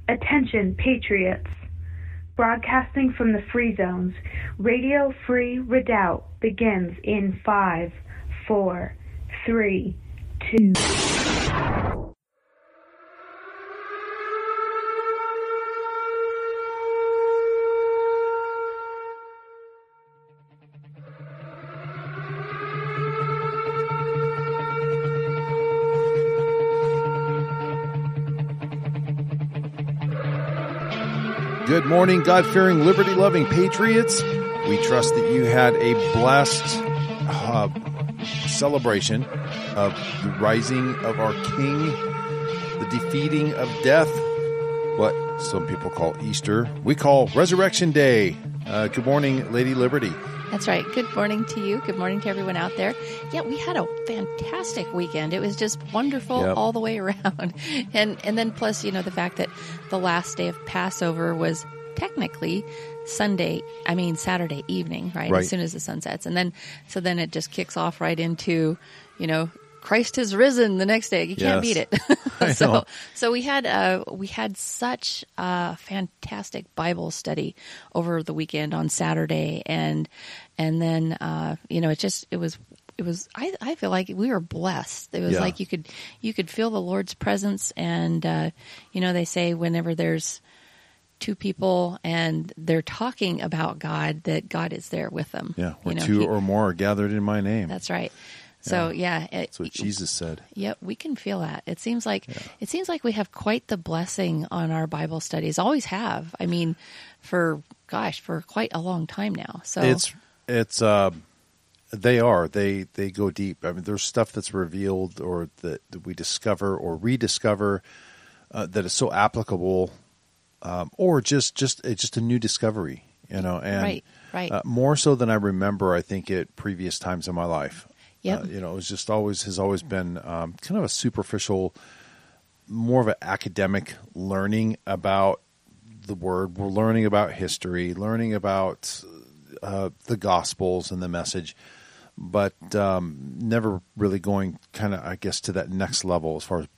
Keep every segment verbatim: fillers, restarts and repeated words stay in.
Attention, Patriots! Broadcasting from the Free Zones, Radio Free Redoubt begins in five, four, three, two. Good morning, God-fearing, liberty-loving patriots. We trust that you had a blessed uh, celebration of the rising of our King, the defeating of death, what some people call Easter. We call Resurrection Day. Uh, good morning, Lady Liberty. That's right. Good morning to you. Good morning to everyone out there. Yeah, we had a fantastic weekend. It was just wonderful yep. all the way around. And and then plus, you know, the fact that the last day of Passover was technically Sunday, I mean Saturday evening, right? right? As soon as the sun sets. And then, so then it just kicks off right into, you know, Christ has risen the next day. You can't yes. beat it. so, so we had uh, we had such a fantastic Bible study over the weekend on Saturday, and and then uh, you know it just it was it was I I feel like we were blessed. It was yeah. like you could you could feel the Lord's presence, and uh, you know they say whenever there's two people and they're talking about God, that God is there with them. Yeah, where you know, two he, or more are gathered in my name. That's right. So yeah, yeah it, that's what Jesus said. Yep, we can feel that. It seems like yeah. it seems like we have quite the blessing on our Bible studies. Always have. I mean, for gosh, for quite a long time now. So it's it's uh, they are they they go deep. I mean, there's stuff that's revealed or that, that we discover or rediscover uh, that is so applicable, um, or just just it's just a new discovery. You know, and right, right. Uh, more so than I remember. I think at previous times in my life. Yep. Uh, you know, it was just always has always been um, kind of a superficial, more of an academic learning about the Word. We're learning about history, learning about uh, the Gospels and the message, but um, never really going kind of, I guess, to that next level as far as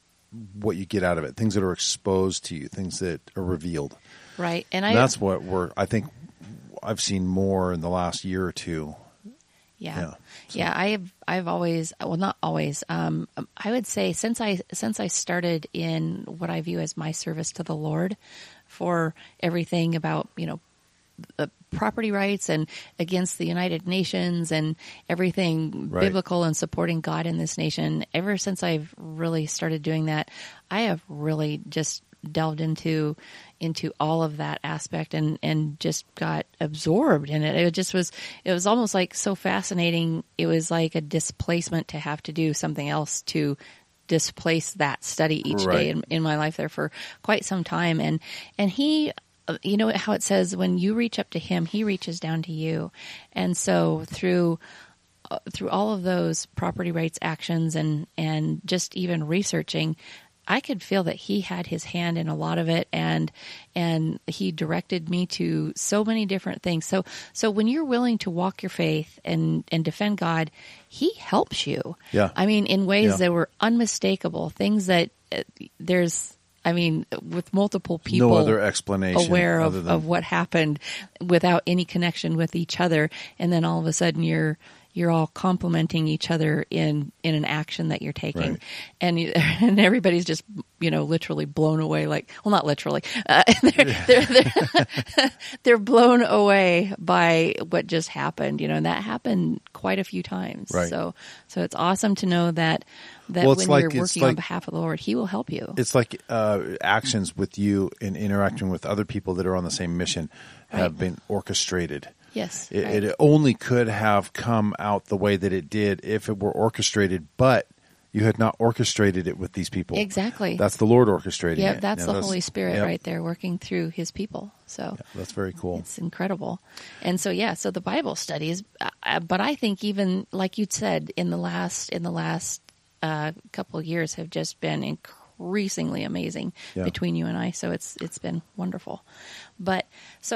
what you get out of it. Things that are exposed to you, things that are revealed. Right, and, and I, that's what we're. I think I've seen more in the last year or two. Yeah. Yeah. So. yeah, I've I've always well not always. Um, I would say since I since I started in what I view as my service to the Lord, for everything about you know the property rights and against the United Nations and everything right. biblical and supporting God in this nation. Ever since I've really started doing that, I have really just delved into into all of that aspect and, and just got absorbed in it. It just was, it was almost like so fascinating. It was like a displacement to have to do something else to displace that study each right. day in, in my life there for quite some time. And, and he, you know how it says when you reach up to him, he reaches down to you. And so through uh, through all of those property rights actions and, and just even researching, I could feel that he had his hand in a lot of it, and and he directed me to so many different things. So so when you're willing to walk your faith and, and defend God, he helps you. Yeah. I mean, in ways yeah. that were unmistakable, things that uh, there's, I mean, with multiple people no other explanation aware of, than... of what happened without any connection with each other, and then all of a sudden you're you're all complimenting each other in, in an action that you're taking. Right. And you, and everybody's just, you know, literally blown away, like, well, not literally. Uh, they're, they're, they're, they're blown away by what just happened, you know, and that happened quite a few times. Right. So, so it's awesome to know that, that well, when like, you're working like, on behalf of the Lord, he will help you. It's like uh, actions with you and interacting with other people that are on the same mission have right. been orchestrated. Yes. It, right. it only could have come out the way that it did if it were orchestrated, but you had not orchestrated it with these people. Exactly. That's the Lord orchestrating yep, it. That's yeah, the that's, Holy Spirit yep. right there working through his people. So yeah, that's very cool. It's incredible. And so, yeah, so the Bible studies, uh, but I think even like you said, in the last, in the last uh, couple of years have just been increasingly amazing yeah. between you and I. So it's, it's been wonderful. But so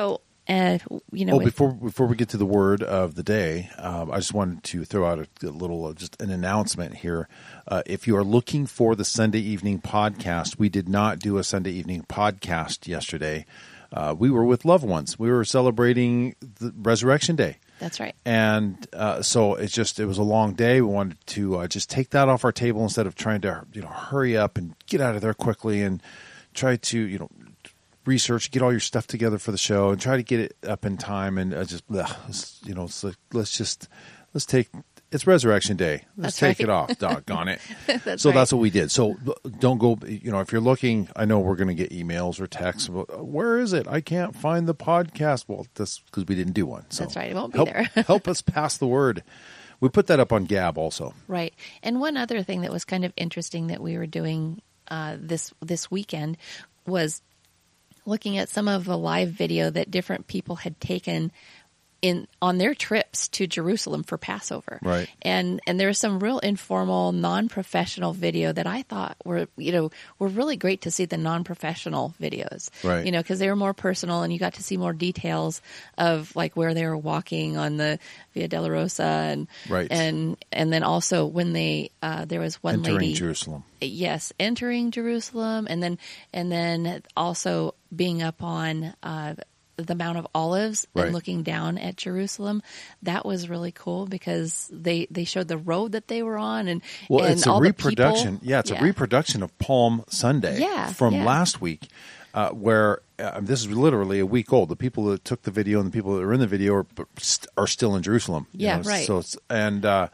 And you know, Oh, if- before before we get to the word of the day, um, I just wanted to throw out a, a little, uh, just an announcement here. Uh, if you are looking for the Sunday evening podcast, we did not do a Sunday evening podcast yesterday. Uh, we were with loved ones. We were celebrating the Resurrection Day. that's right. And uh, so it's just, it was a long day. We wanted to uh, just take that off our table instead of trying to, you know, hurry up and get out of there quickly and try to, you know, research, get all your stuff together for the show and try to get it up in time. And uh, just, ugh, you know, it's like, let's just, let's take, it's Resurrection Day. Let's That's take right. it off, doggone it. That's so right. that's what we did. So don't go, you know, if you're looking, I know we're going to get emails or texts about, where is it? I can't find the podcast. Well, that's because we didn't do one. So That's right. It won't be help, there. help us pass the word. We put that up on Gab also. Right. And one other thing that was kind of interesting that we were doing uh, this this weekend was looking at some of the live video that different people had taken in on their trips to Jerusalem for Passover. Right. And and there was some real informal, non-professional video that I thought were, you know, were really great to see the non-professional videos. Right. You know, because they were more personal and you got to see more details of like where they were walking on the Via Dolorosa and Right. and and then also when they uh, there was one Entering lady Jerusalem. yes, entering Jerusalem, and then and then also being up on uh, the Mount of Olives Right. and looking down at Jerusalem. That was really cool because they, they showed the road that they were on, and Well, and it's a all the reproduction. people. Yeah, it's Yeah. a reproduction of Palm Sunday Yeah, from yeah. last week, uh, where uh, this is literally a week old. The people that took the video and the people that are in the video are are still in Jerusalem. you Yeah, know, right. So it's and. Uh,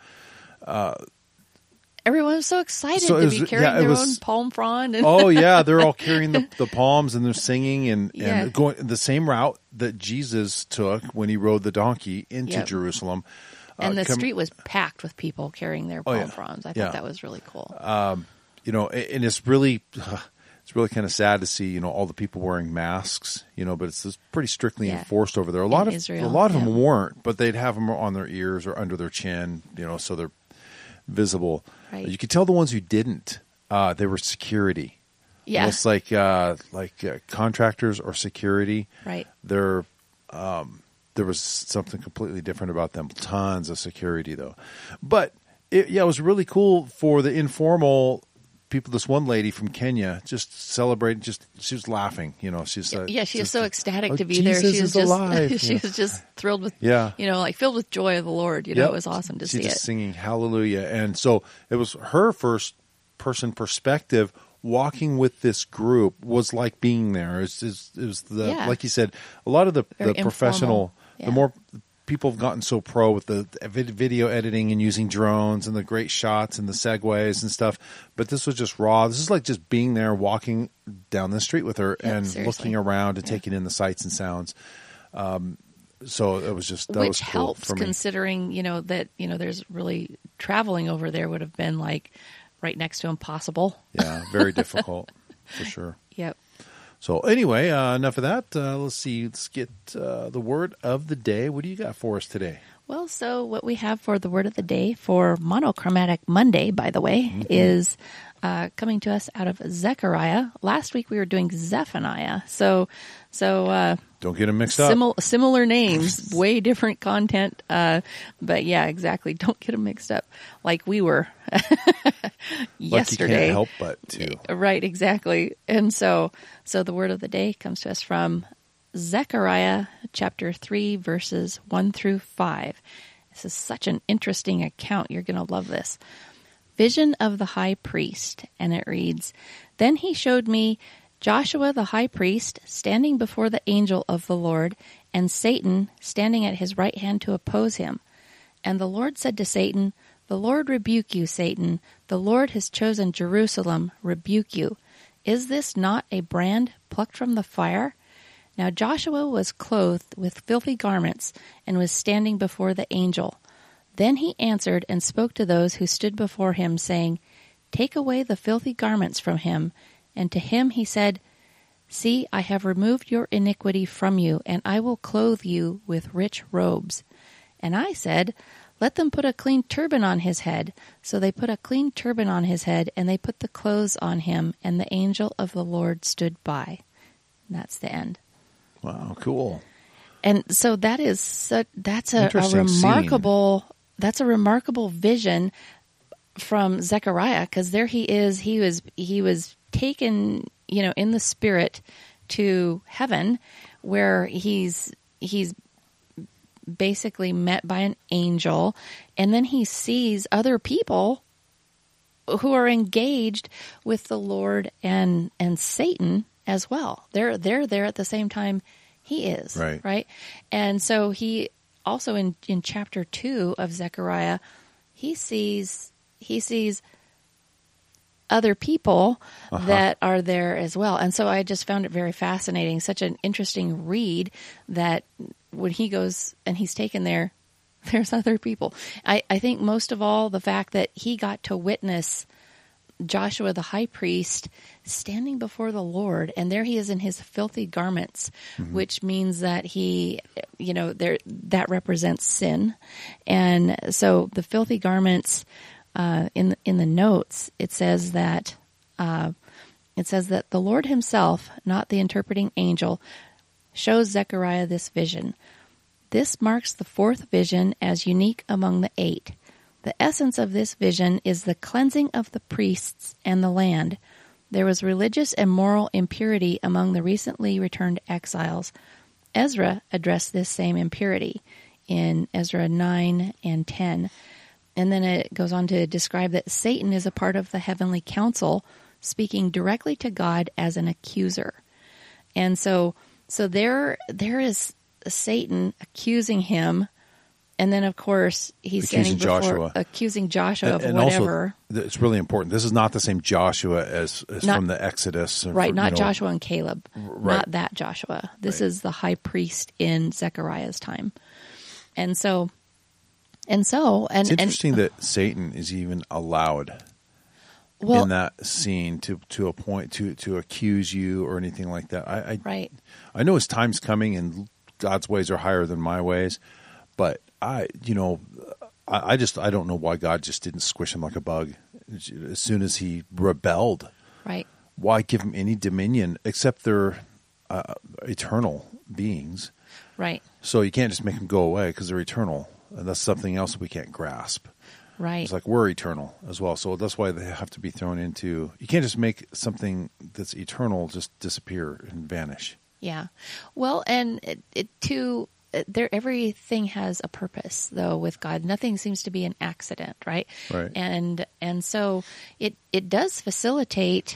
Everyone was so excited So it to was- be carrying yeah, it their was- own palm frond. And oh yeah, they're all carrying the, the palms and they're singing and, Yeah. and going the same route that Jesus took when he rode the donkey into Yep. Jerusalem. and Uh, the come- street was packed with people carrying their palm yeah. fronds. I thought Yeah. that was really cool. you know, and it's really, it's really kind of sad to see, you know, all the people wearing masks, you know, but it's it's pretty strictly Yeah. enforced over there. A lot In of Israel, a lot of yeah. them weren't, but they'd have them on their ears or under their chin, you know, so they're visible. Right. You could tell the ones who didn't, uh, they were security. Yeah. It's like uh, like uh, contractors or security. Right. They're um, there was something completely different about them. Tons of security though, but it, yeah, it was really cool for the informal people. This one lady from Kenya just celebrated. Just she was laughing. You know, she's uh, Yeah, she was just, so ecstatic "Oh, to be there. Jesus She was is just alive." she Yeah. was just thrilled with Yeah. you know, like filled with joy of the Lord. You know, Yep. it was awesome to She's see just it. singing hallelujah. And so it was her first person perspective walking with this group was like being there. It was, it was, it was the, Yeah. like you said, a lot of the, Very the professional, informal. Yeah. the more people have gotten so pro with the, the vid- video editing and using drones and the great shots and the segues and stuff. But this was just raw. This is like just being there, walking down the street with her Yeah, and seriously. looking around and taking in the sights and sounds. Um, so it was just, that Which was cool helps for me. considering, you know, that, you know, there's really traveling over there would have been like right next to impossible. Yeah, very difficult for sure. Yep. So anyway, uh, enough of that. Uh, let's see. Let's get uh, the word of the day. What do you got for us today? Well, so what we have for the word of the day for Monochromatic Monday, by the way, Mm-hmm. is uh, coming to us out of Zechariah. Last week we were doing Zephaniah. So, so, uh, Don't get them mixed up. Simil- similar names, way different content. Uh, but yeah, exactly. Don't get them mixed up like we were Like yesterday. you can't help but to. Right, exactly. And so, so the word of the day comes to us from Zechariah chapter three, verses one through five. This is such an interesting account. You're going to love this. Vision of the high priest. And it reads, Then he showed me Joshua the high priest standing before the angel of the Lord, and Satan standing at his right hand to oppose him. And the Lord said to Satan, The Lord rebuke you, Satan. The Lord has chosen Jerusalem, rebuke you. Is this not a brand plucked from the fire? Now Joshua was clothed with filthy garments, and was standing before the angel. Then he answered and spoke to those who stood before him, saying, Take away the filthy garments from him. And to him he said, See, I have removed your iniquity from you, and I will clothe you with rich robes. And I said, Let them put a clean turban on his head. So they put a clean turban on his head, and they put the clothes on him, and the angel of the Lord stood by. And that's the end. Wow, cool. and so that is such, that's a, a Interesting remarkable that's a remarkable vision from Zechariah, because there he is. He was he was taken, you know, in the spirit to heaven, where he's he's basically met by an angel, and then he sees other people who are engaged with the Lord and and Satan as well. They're they're there at the same time he is, right? Right, and so he also in in chapter two of Zechariah, he sees he sees other people uh-huh. that are there as well, and so I just found it very fascinating. Such an interesting read that when he goes and he's taken there, there's other people. I, I think most of all the fact that he got to witness Joshua the high priest standing before the Lord, and there he is in his filthy garments, mm-hmm. which means that he, you know, there that represents sin. And so the filthy garments, uh, in in the notes, it says that uh, it says that the Lord himself, not the interpreting angel, shows Zechariah this vision. This marks the fourth vision as unique among the eight. The essence of this vision is the cleansing of the priests and the land. There was religious and moral impurity among the recently returned exiles. Ezra addressed this same impurity in Ezra nine and ten. And then it goes on to describe that Satan is a part of the heavenly council, speaking directly to God as an accuser. And so so there there is Satan accusing him. And then, of course, he's accusing standing before Joshua. accusing Joshua and, of and whatever. Also, it's really important. This is not the same Joshua as, as not, from the Exodus. Right, for, not you know, Joshua and Caleb. Right. Not that Joshua. This right. is the high priest in Zechariah's time. And so, and so, and it's interesting and, that Satan is even allowed well, in that scene to to a point to to accuse you or anything like that. I, I right. I know his time's coming, and God's ways are higher than my ways, but I, you know, I, I just I don't know why God just didn't squish him like a bug as soon as he rebelled. Right. Why give him any dominion except they're uh, eternal beings? Right. So you can't just make them go away because they're eternal, and that's something else we can't grasp. Right. It's like we're eternal as well, so that's why they have to be thrown into. You can't just make something that's eternal just disappear and vanish. Yeah. Well, and it, it too. There, everything has a purpose, though. With God, nothing seems to be an accident, right? Right. And and so it it does facilitate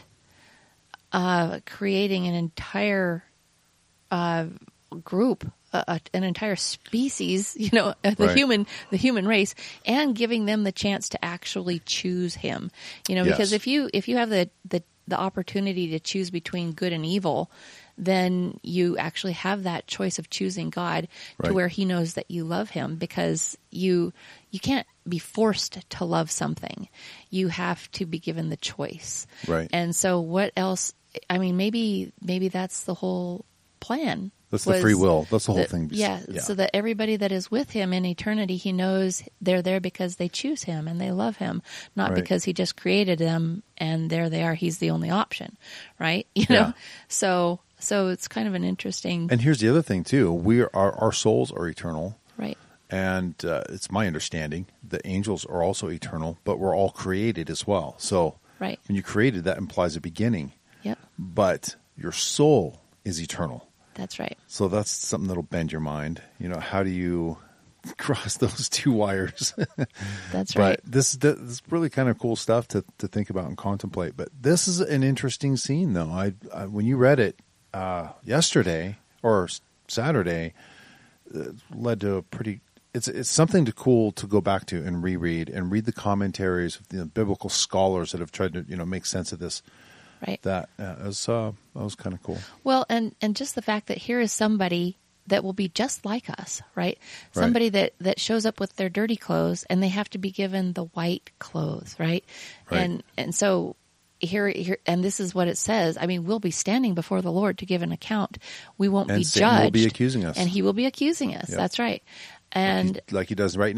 uh, creating an entire uh, group, uh, an entire species, you know, the right. human the human race, and giving them the chance to actually choose Him. You know, yes. because if you if you have the, the the opportunity to choose between good and evil, then you actually have that choice of choosing God right. to where He knows that you love Him, because you you can't be forced to love something. You have to be given the choice. Right. And so what else? I mean, maybe maybe that's the whole plan. That's the free will. That's the whole that, thing. Yeah, yeah, so that everybody that is with Him in eternity, He knows they're there because they choose Him and they love Him, not right. because He just created them and there they are. He's the only option, right? You yeah. know, so so it's kind of an interesting. And here's the other thing too: we are our, our souls are eternal, right? And uh, it's my understanding that angels are also eternal, but we're all created as well. So right. when you created, that implies a beginning. Yep. But your soul is eternal. That's right. So that's something that'll bend your mind. You know, how do you cross those two wires? That's right. But this, this is really kind of cool stuff to, to think about and contemplate. But this is an interesting scene, though. I, I when you read it uh, yesterday or Saturday, it led to a pretty. It's it's something to cool to go back to and reread and read the commentaries of the biblical scholars that have tried to you know make sense of this. Right. That uh, was uh, that was kind of cool. Well, and, and just the fact that here is somebody that will be just like us, right? Somebody right. that, that shows up with their dirty clothes and they have to be given the white clothes, right? right. And and so here here and this is what it says. I mean, we'll be standing before the Lord to give an account. We won't and be Satan judged. will be accusing us, and He will be accusing us. Yep. That's right. And like he, like he does right now.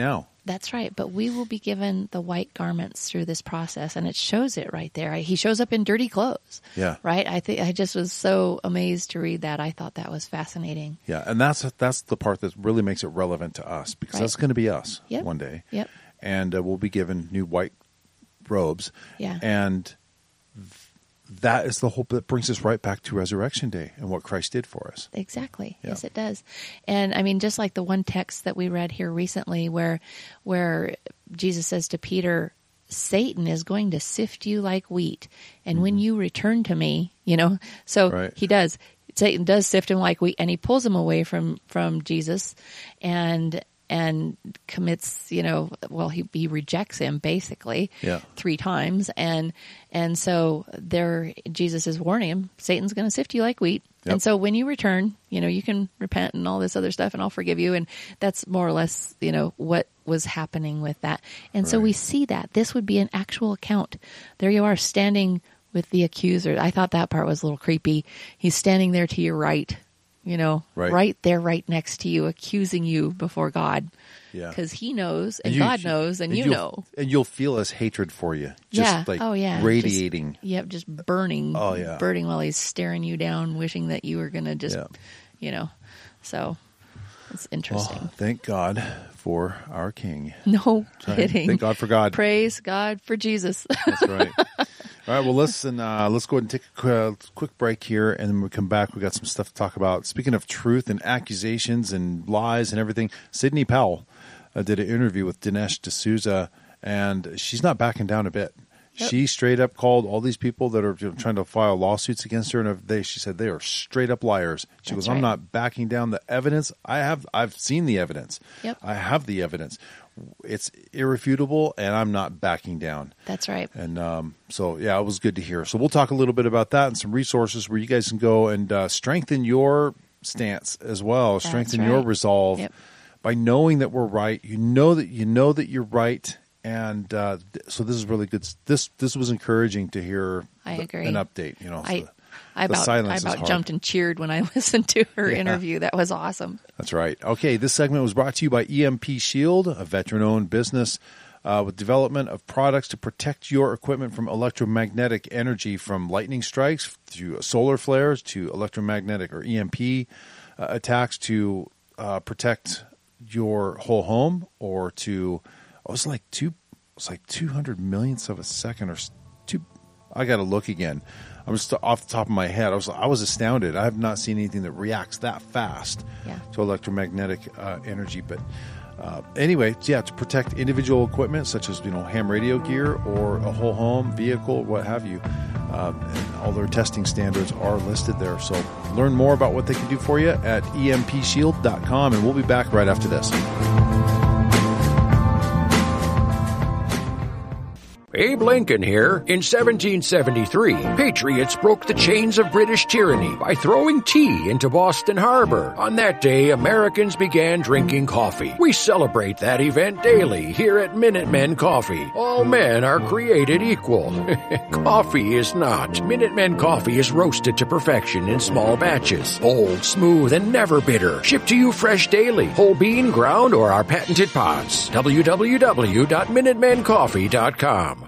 That's right. But we will be given the white garments through this process, and it shows it right there. He shows up in dirty clothes. Yeah. Right. I think I just was so amazed to read that. I thought that was fascinating. Yeah. And that's, that's the part that really makes it relevant to us, because Right. that's going to be us Yep. one day. Yep. And uh, we'll be given new white robes. Yeah. And that is the hope that brings us right back to Resurrection Day and what Christ did for us. Exactly. Yeah. Yes, it does. And I mean, just like the one text that we read here recently where where Jesus says to Peter, Satan is going to sift you like wheat. And mm-hmm. when you return to me, you know, so right. he does. Satan does sift him like wheat, and he pulls him away from, from Jesus and and commits, you know, well, he, he rejects him basically yeah. three times. And, and so there, Jesus is warning him, Satan's going to sift you like wheat. Yep. And so when you return, you know, you can repent and all this other stuff and I'll forgive you. And that's more or less, you know, what was happening with that. And right. so we see that this would be an actual account. There you are standing with the accuser. I thought that part was a little creepy. He's standing there to your right. You know, right. right there, right next to you, accusing you before God. Yeah. Because he knows, and, and you, God knows, and, and you know. And you'll feel his hatred for you. Just yeah. like oh, yeah. radiating. Just, yep, just burning. Oh, yeah. Burning while he's staring you down, wishing that you were going to just, yeah. you know. So, it's interesting. Well, thank God for our King. No right? kidding. Thank God for God. Praise God for Jesus. That's right. All right, well, listen, uh, let's go ahead and take a quick, quick break here, and then when we come back, we got some stuff to talk about. Speaking of truth and accusations and lies and everything, Sidney Powell uh, did an interview with Dinesh D'Souza, and she's not backing down a bit. Yep. She straight up called all these people that are you know, trying to file lawsuits against her, and they, she said they are straight up liars. She That's goes, I'm right. not backing down the evidence. I have, I've seen the evidence. Yep. I have the evidence. It's irrefutable, and I'm not backing down. That's right. And um, so, yeah, it was good to hear. So we'll talk a little bit about that and some resources where you guys can go and uh, strengthen your stance as well, That's strengthen right. your resolve yep. by knowing that we're right. You know that you know that you're right, and uh, so this is really good. This this was encouraging to hear. I the, agree. An update, you know. I, so I about, I about jumped and cheered when I listened to her yeah. interview. That was awesome. That's right. Okay, this segment was brought to you by E M P Shield, a veteran-owned business uh, with development of products to protect your equipment from electromagnetic energy, from lightning strikes to solar flares to electromagnetic or E M P uh, attacks, to uh, protect your whole home, or to oh, it was like two, it was like two hundred millionths of a second, or two. I got to look again. I'm just off the top of my head. I was I was astounded. I have not seen anything that reacts that fast yeah. to electromagnetic uh, energy. But uh, anyway, yeah, to protect individual equipment such as you know ham radio gear or a whole home vehicle, what have you, um, and all their testing standards are listed there. So learn more about what they can do for you at E M P shield dot com, and we'll be back right after this. Abe Lincoln here. In seventeen seventy-three, patriots broke the chains of British tyranny by throwing tea into Boston Harbor. On that day, Americans began drinking coffee. We celebrate that event daily here at Minutemen Coffee. All men are created equal. Coffee is not. Minutemen Coffee is roasted to perfection in small batches. Bold, smooth, and never bitter. Shipped to you fresh daily. Whole bean, ground, or our patented pods. w w w dot minutemen coffee dot com.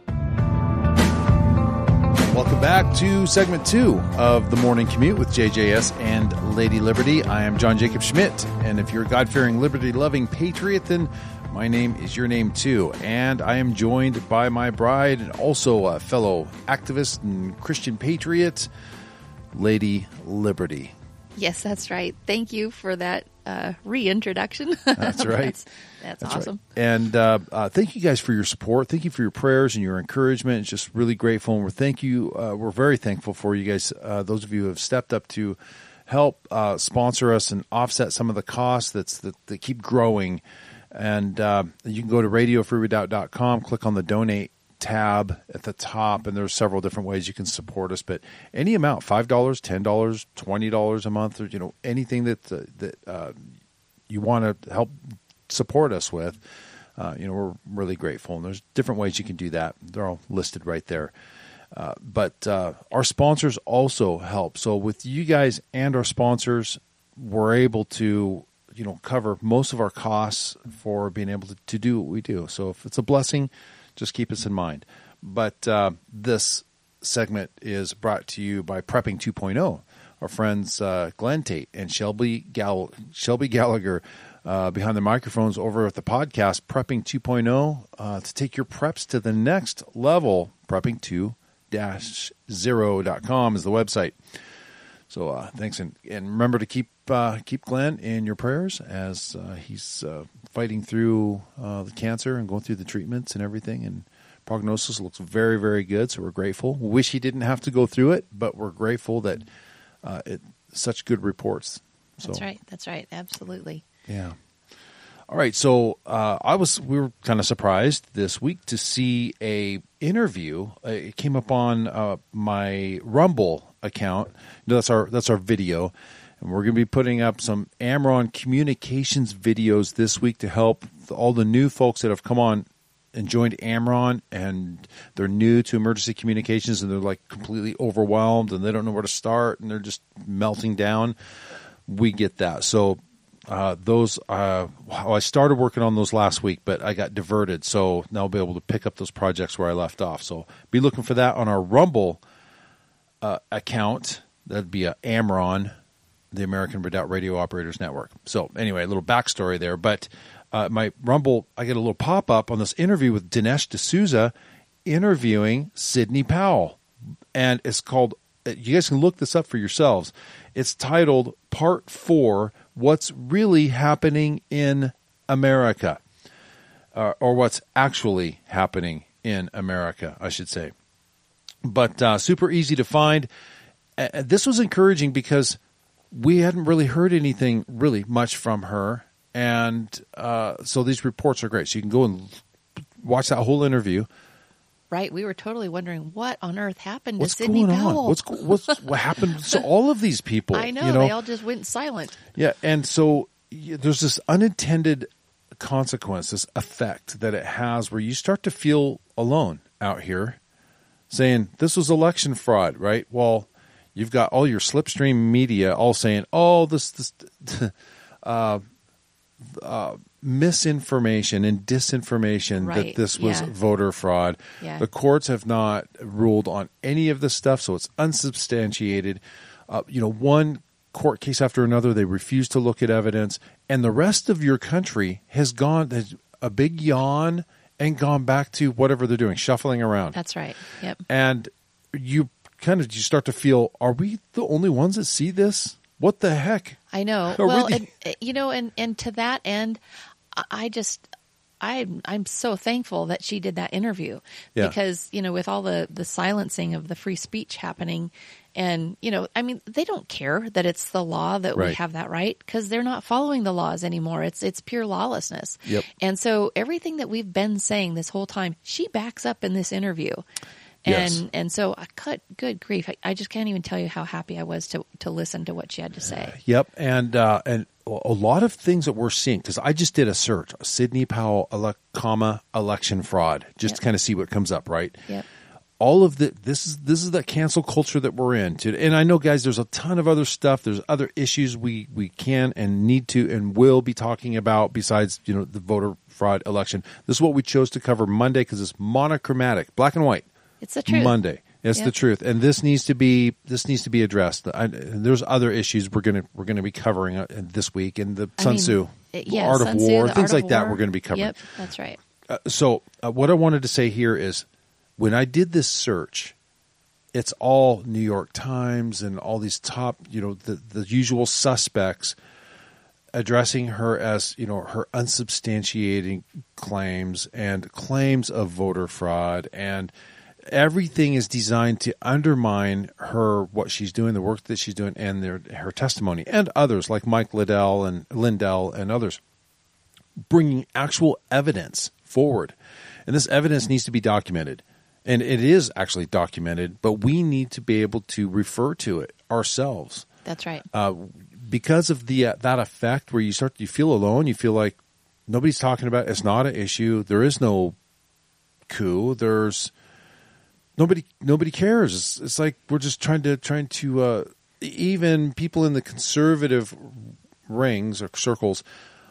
Welcome back to segment two of the Morning Commute with J J S and Lady Liberty. I am John Jacob Schmidt, and if you're a God-fearing, liberty-loving patriot, then my name is your name too. And I am joined by my bride and also a fellow activist and Christian patriot, Lady Liberty. Yes, that's right. Thank you for that uh, reintroduction. That's right. that's, that's, that's awesome. Right. And uh, uh, thank you guys for your support. Thank you for your prayers and your encouragement. It's just really grateful, and we're thank you. Uh, we're very thankful for you guys. Uh, those of you who have stepped up to help uh, sponsor us and offset some of the costs that's that, that keep growing. And uh, you can go to radio free redoubt dot com, click on the donate tab at the top, and there's several different ways you can support us, but any amount, five dollars, ten dollars, twenty dollars a month, or you know anything that uh, that uh, you want to help support us with, uh, you know we're really grateful, and there's different ways you can do that. They're all listed right there. Uh, but uh, our sponsors also help. So with you guys and our sponsors, we're able to you know, cover most of our costs for being able to, to do what we do. So if it's a blessing, just keep us in mind. But uh, this segment is brought to you by Prepping two point oh. Our friends uh, Glenn Tate and Shelby Gall- Shelby Gallagher uh, behind the microphones over at the podcast Prepping two point oh uh, to take your preps to the next level. Prepping two dash zero dot com is the website. So uh, thanks, and, and remember to keep uh, keep Glenn in your prayers as uh, he's uh, fighting through uh, the cancer and going through the treatments and everything. And prognosis looks very, very good. So we're grateful. We wish he didn't have to go through it, but we're grateful that uh, it such good reports. So, That's right. That's right. Absolutely. Yeah. All right. So uh, I was we were kind of surprised this week to see a interview. Uh, it came up on uh, my Rumble account. You know, that's our that's our video, and we're going to be putting up some Amron Communications videos this week to help all the new folks that have come on and joined Amron, and they're new to emergency communications, and they're like completely overwhelmed, and they don't know where to start, and they're just melting down. We get that. So uh, those, uh, wow, I started working on those last week, but I got diverted. So now I'll be able to pick up those projects where I left off. So be looking for that on our Rumble uh, account. That'd be a Amron, the American Redoubt Radio Operators Network. So anyway, a little backstory there, but Uh, my Rumble, I get a little pop-up on this interview with Dinesh D'Souza interviewing Sidney Powell. And it's called, you guys can look this up for yourselves. It's titled Part four, What's Really Happening in America. Uh, or What's Actually Happening in America, I should say. But uh, super easy to find. Uh, this was encouraging because we hadn't really heard anything really much from her. And uh, so these reports are great. So you can go and watch that whole interview. Right. We were totally wondering what on earth happened What's to Sidney going Powell. on? What's what's what happened to all of these people? I know, you know. They all just went silent. Yeah, and so y- there's this unintended consequence, this effect that it has, where you start to feel alone out here, saying this was election fraud, right? Well, you've got all your slipstream media all saying, "Oh, this this." uh, Uh, misinformation and disinformation right. that this was yeah. voter fraud. Yeah. The courts have not ruled on any of this stuff, so it's unsubstantiated. Uh, you know, one court case after another, they refuse to look at evidence, and the rest of your country has gone has a big yawn and gone back to whatever they're doing, shuffling around. That's right. Yep. And you kind of you start to feel, are we the only ones that see this? What the heck? I know. Are well, we and, you know, and, and to that end, I just, I'm, I'm so thankful that she did that interview Yeah. because, you know, with all the, the silencing of the free speech happening and, you know, I mean, they don't care that it's the law that Right. we have that right because they're not following the laws anymore. It's, it's pure lawlessness. Yep. And so everything that we've been saying this whole time, she backs up in this interview. And Yes. and so I cut good grief. I, I just can't even tell you how happy I was to to listen to what she had to say. Yep, and uh, and a lot of things that we're seeing, because I just did a search, Sidney Powell, ele- comma, election fraud, just Yep. to kind of see what comes up, right? Yep. All of the this is this is that cancel culture that we're in, to, and I know, guys, there's a ton of other stuff. There's other issues we we can and need to and will be talking about besides you know the voter fraud election. This is what we chose to cover Monday because it's monochromatic, black and white. It's the truth. Monday. It's Yep. the truth, and this needs to be this needs to be addressed. I, there's other issues we're gonna we're gonna be covering uh, this week in the I Sun mean, Tzu, it- the yeah, Art Sun of Tzu, War, the things Art like of that. War. We're going to be covering. Yep, that's right. Uh, so, uh, what I wanted to say here is, when I did this search, it's all New York Times and all these top, you know, the the usual suspects addressing her as, you know, her unsubstantiating claims and claims of voter fraud, and everything is designed to undermine her, what she's doing, the work that she's doing, and their, her testimony, and others like Mike Liddell and Lindell and others, bringing actual evidence forward. And this evidence needs to be documented. And it is actually documented, but we need to be able to refer to it ourselves. That's right. Uh, because of the uh, that effect where you start, you feel alone, you feel like nobody's talking about it. It's not an issue. There is no coup. There's nobody. Nobody cares. It's, it's like we're just trying to trying to uh, even people in the conservative rings or circles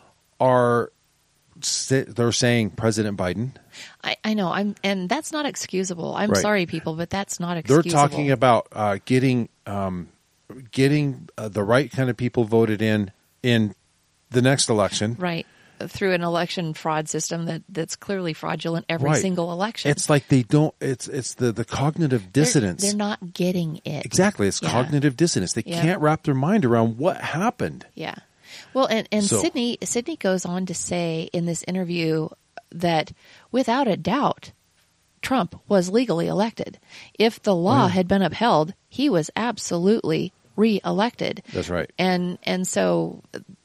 are they're saying President Biden. I, I know, I'm, and that's not excusable. I'm Right. sorry, people, but that's not excusable. They're talking about uh, getting um, getting uh, the right kind of people voted in in the next election. Right. Through an election fraud system that, that's clearly fraudulent every Right. single election. It's like they don't. It's it's the the cognitive dissonance. They're, they're not getting it. Exactly. It's Yeah. cognitive dissonance. They Yeah. can't wrap their mind around what happened. Yeah. Well, and, and So- Sydney, Sydney goes on to say in this interview that without a doubt, Trump was legally elected. If the law had been upheld, he was absolutely reelected. That's right. And, and so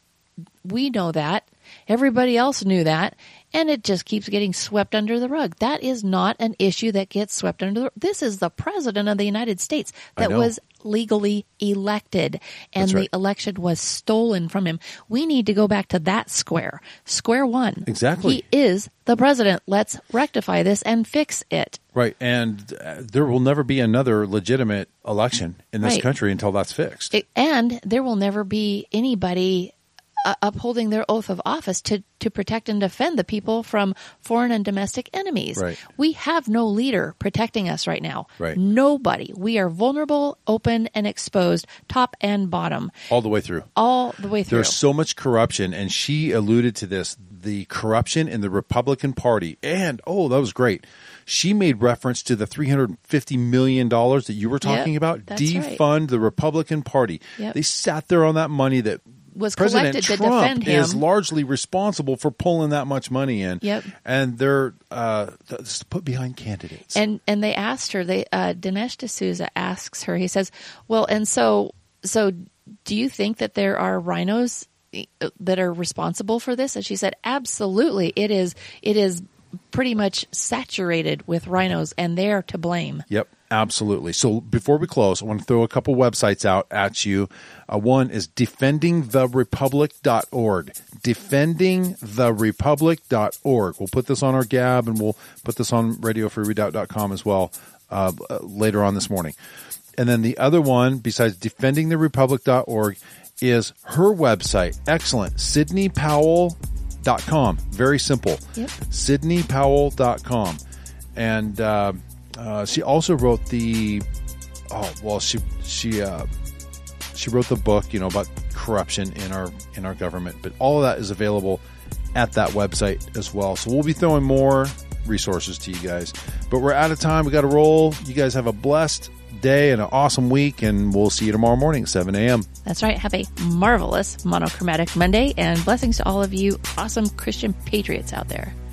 we know that. Everybody else knew that. And it just keeps getting swept under the rug. That is not an issue that gets swept under the rug. This is the president of the United States I that know. was legally elected, and That's right. the election was stolen from him. We need to go back to that square. Square one. Exactly. He is the president. Let's rectify this and fix it. Right. And uh, there will never be another legitimate election in this Right. country until that's fixed. It- and there will never be anybody uh, upholding their oath of office to, to protect and defend the people from foreign and domestic enemies. Right. We have no leader protecting us right now. Right. Nobody. We are vulnerable, open, and exposed, top and bottom, all the way through. all the way through. There's so much corruption, and she alluded to this, the corruption in the Republican Party. And, oh, that was great. She made reference to the three hundred fifty million dollars that you were talking Yep, about. that's right. Defund the Republican Party. Yep. They sat there on that money that Was President collected to Trump defend him. is largely responsible for pulling that much money in. Yep. And they're uh, it's put behind candidates. And and they asked her. They uh, Dinesh D'Souza asks her. He says, "Well, and so so, do you think that there are rhinos that are responsible for this?" And she said, "Absolutely. It is. It is pretty much saturated with rhinos, and they're to blame." Yep, absolutely. So before we close, I want to throw a couple websites out at you. Uh, one is defending the republic dot org. defending the republic dot org. We'll put this on our Gab, and we'll put this on radio free redoubt dot com as well uh, later on this morning. And then the other one, besides defending the republic dot org, is her website. Excellent. Sydney Powell dot com. Very simple. Yep. Sydney Powell dot com. And uh, uh, she also wrote the, oh, well, she, she, uh, she wrote the book, you know, about corruption in our, in our government, but all of that is available at that website as well. So we'll be throwing more resources to you guys, but we're out of time. We got to roll. You guys have a blessed day and an awesome week, and we'll see you tomorrow morning at seven a.m. That's right. Have a marvelous monochromatic Monday, and blessings to all of you awesome Christian patriots out there.